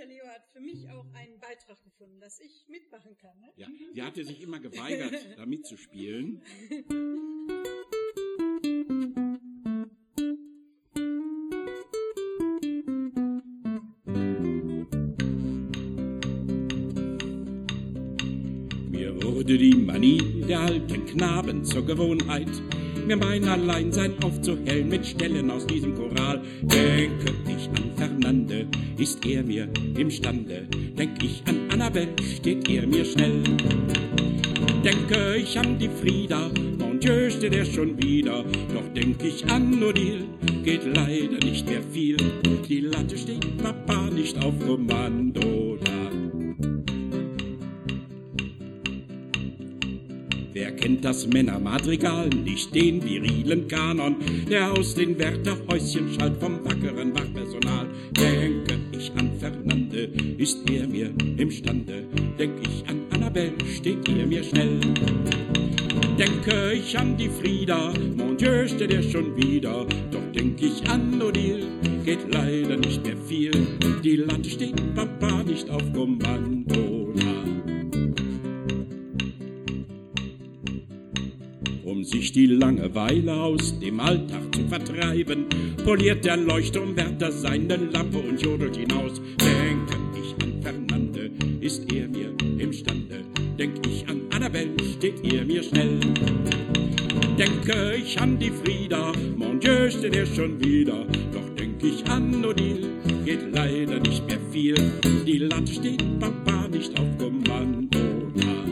der Leo hat für mich auch einen Beitrag gefunden, dass ich mitmachen kann. Ne? Ja, sie hatte sich immer geweigert, da mitzuspielen. Mir wurde die Manie der alten Knaben zur Gewohnheit, mir mein Alleinsein aufzuhellen mit Stellen aus diesem Choral. Denke ich an Fernande, ist er mir imstande. Denk ich an Annabelle, steht er mir schnell. Denke ich an die Frieda, mon Dieu, steht er schon wieder. Doch denk ich an Odile, geht leider nicht mehr viel. Die Latte steht Papa nicht auf Kommando da. Wer kennt das Männermadrigal, nicht den virilen Kanon, der aus den Wärterhäuschen schallt vom wackeren Wachpersonal. Denke ich an Fernande, ist er mir imstande. Denk ich an Annabelle, steht er mir schnell. Denke ich an die Frieda, mon Dieu, steht er schon wieder. Doch denk ich an Odile, geht leider nicht mehr viel. Die Latte steht Papa nicht auf Kommando da. Um sich die Langeweile aus dem Alltag zu vertreiben, poliert der Leuchtturmwärter seine Lampe und jodelt hinaus. Denke ich an Fernande, ist er mir imstande. Denk ich an Annabelle, steht er mir schnell. Denke ich an die Frieda, mon Dieu, steht er schon wieder. Doch denk ich an Odile, geht leider nicht mehr viel. Die Latte steht Papa nicht auf Kommando da.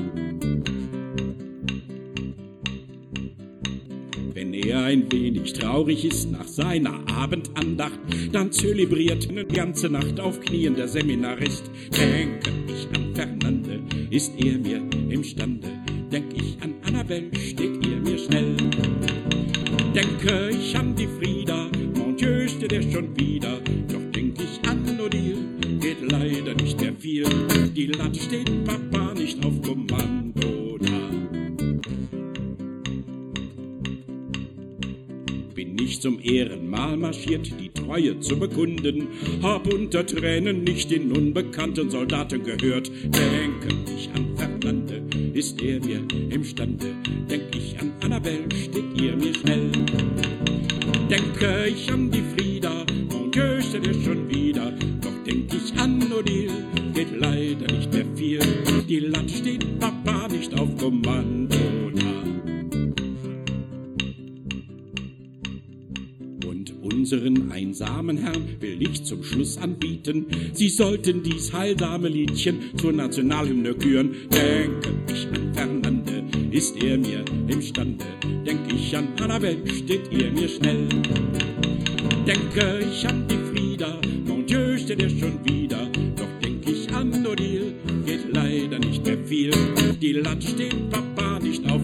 Wenn er ein wenig traurig ist nach seiner Abendandacht, dann zelebriert eine ganze Nacht auf Knien der Seminarist. Denke ich an Fernande, ist er mir imstande. Denk ich an Annabelle, steht er mir schnell. Denke ich an die Frieda, mon Dieu, steht er schon wieder. Doch denk ich an Odile, geht leider nicht mehr viel. Die Latte steht Papa nicht auf Kommando da. Bin ich zum Ehrenmal marschiert, die Treue zu bekunden, hab unter Tränen nicht den unbekannten Soldaten gehört. Denke ich an Fernande, ist er mir imstande. Denk ich an Annabelle, steht ihr mir schnell. Denke ich an die Frieda, mon Dieu, steht er schon wieder. Doch denk ich an Odile, geht leider nicht mehr viel. Die Latte steht Papa nicht auf Kommando da. Unseren einsamen Herrn will ich zum Schluss anbieten. Sie sollten dies heilsame Liedchen zur Nationalhymne küren. Denke ich an Fernande, ist er mir imstande. Denk ich an Annabelle, steht ihr mir schnell. Denke ich an die Frieda, mon Dieu, steht er schon wieder. Doch denk ich an Odile, geht leider nicht mehr viel. Die Latte steht Papa nicht auf